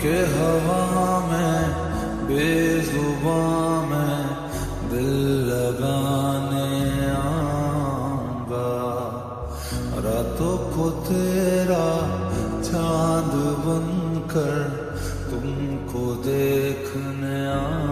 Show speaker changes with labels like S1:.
S1: के हवा में बेजुबां में दिल लगाने आऊंगा। रातों को तेरा चांद बनकर तुमको देखने आऊंगा।